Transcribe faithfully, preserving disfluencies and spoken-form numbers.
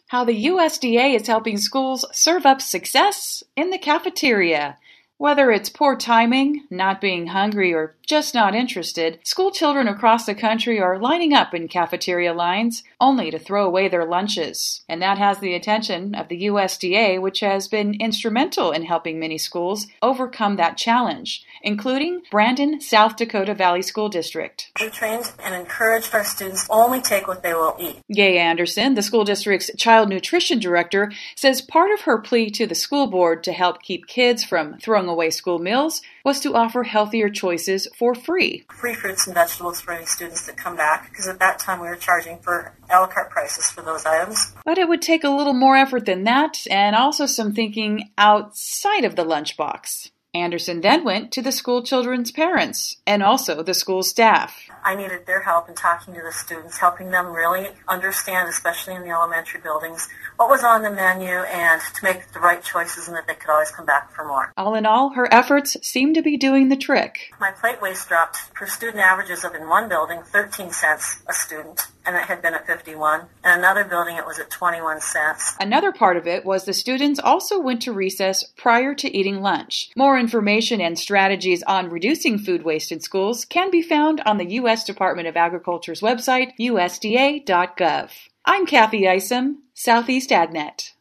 How the U S D A is helping schools serve up success in the cafeteria. Whether it's poor timing, not being hungry, or just not interested, school children across the country are lining up in cafeteria lines only to throw away their lunches. And that has the attention of the U S D A, which has been instrumental in helping many schools overcome that challenge, including Brandon, South Dakota Valley School District. We trained and encouraged our students to only take what they will eat. Gay Anderson, the school district's child nutrition director, says part of her plea to the school board to help keep kids from throwing away school meals was to offer healthier choices for free. Free fruits and vegetables for any students that come back, because at that time we were charging for a la carte prices for those items. But it would take a little more effort than that, and also some thinking outside of the lunchbox. Anderson then went to the school children's parents and also the school staff. I needed their help in talking to the students, helping them really understand, especially in the elementary buildings, what was on the menu and to make the right choices and that they could always come back for more. All in all, her efforts seem to be doing the trick. My plate waste dropped per student averages of in one building thirteen cents a student, and it had been at fifty-one. In another building it was at twenty-one cents. Another part of it was the students also went to recess prior to eating lunch. More information and strategies on reducing food waste in schools can be found on the U S Department of Agriculture's website, U S D A dot gov. I'm Kathy Isom, Southeast AgNet.